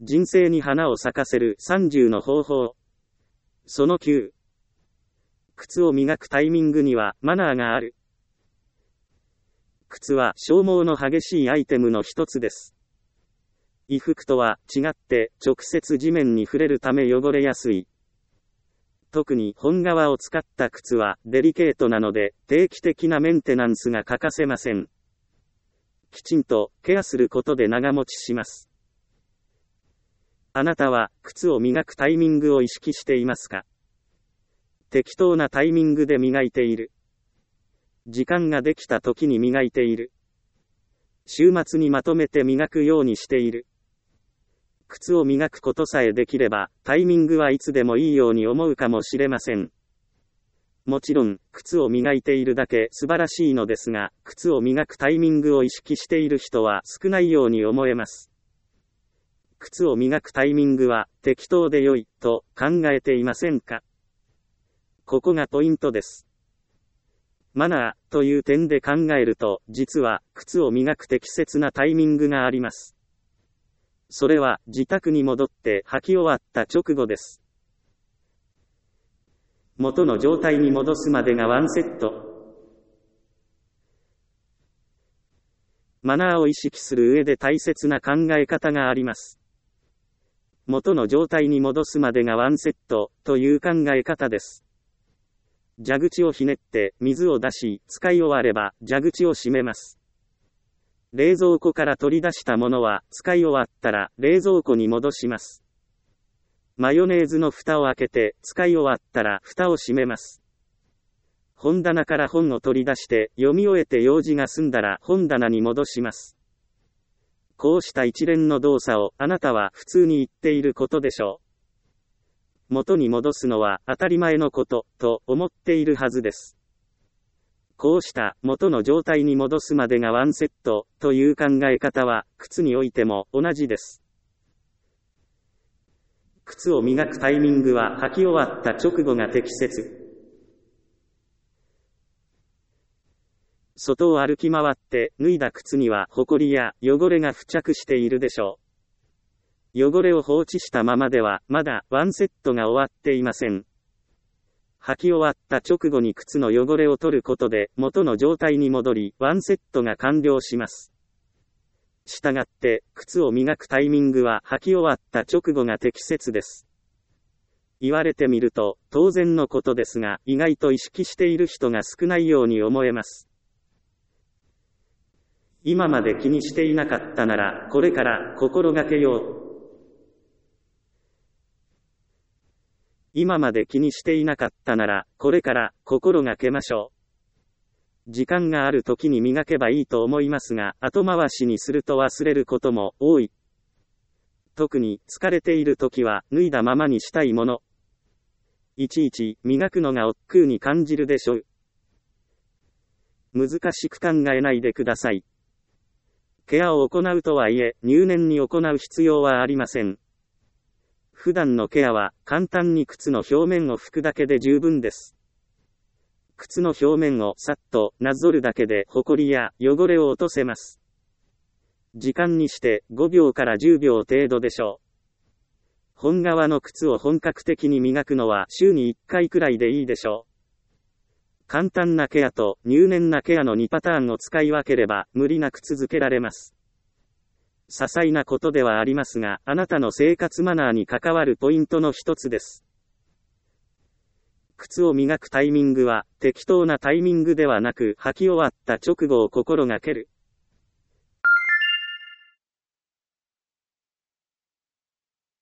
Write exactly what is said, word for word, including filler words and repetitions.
人生に花を咲かせるさんじゅうの方法。そのきゅう。靴を磨くタイミングにはマナーがある。靴は消耗の激しいアイテムの一つです。衣服とは違って直接地面に触れるため汚れやすい。特に本革を使った靴はデリケートなので定期的なメンテナンスが欠かせません。きちんとケアすることで長持ちします。あなたは靴を磨くタイミングを意識していますか？適当なタイミングで磨いている。時間ができた時に磨いている。週末にまとめて磨くようにしている。靴を磨くことさえできれば、タイミングはいつでもいいように思うかもしれません。もちろん、靴を磨いているだけ素晴らしいのですが、靴を磨くタイミングを意識している人は少ないように思えます。靴を磨くタイミングは適当で良いと考えていませんか？ここがポイントです。マナーという点で考えると、実は靴を磨く適切なタイミングがあります。それは自宅に戻って履き終わった直後です。元の状態に戻すまでがワンセット。マナーを意識する上で大切な考え方があります。元の状態に戻すまでがワンセットという考え方です。蛇口をひねって水を出し、使い終われば蛇口を閉めます。冷蔵庫から取り出したものは使い終わったら冷蔵庫に戻します。マヨネーズの蓋を開けて使い終わったら蓋を閉めます。本棚から本を取り出して読み終えて用事が済んだら本棚に戻します。こうした一連の動作をあなたは普通に言っていることでしょう。元に戻すのは当たり前のことと思っているはずです。こうした元の状態に戻すまでがワンセットという考え方は靴においても同じです。靴を磨くタイミングは履き終わった直後が適切。外を歩き回って脱いだ靴にはホコリや汚れが付着しているでしょう。汚れを放置したままではまだワンセットが終わっていません。履き終わった直後に靴の汚れを取ることで元の状態に戻り、ワンセットが完了します。したがって、靴を磨くタイミングは履き終わった直後が適切です。言われてみると、当然のことですが、意外と意識している人が少ないように思えます。今まで気にしていなかったなら、これから心がけよう。今まで気にしていなかったなら、これから心がけましょう。時間がある時に磨けばいいと思いますが、後回しにすると忘れることも多い。特に疲れている時は脱いだままにしたいもの。いちいち磨くのが億劫に感じるでしょう。難しく考えないでください。ケアを行うとはいえ、入念に行う必要はありません。普段のケアは簡単に靴の表面を拭くだけで十分です。靴の表面をさっとなぞるだけでホコリや汚れを落とせます。時間にしてごびょうからじゅうびょう程度でしょう。本革の靴を本格的に磨くのは週にいっかいくらいでいいでしょう。簡単なケアと入念なケアのにパターンを使い分ければ無理なく続けられます。些細なことではありますが、あなたの生活マナーに関わるポイントの一つです。靴を磨くタイミングは、適当なタイミングではなく、履き終わった直後を心がける。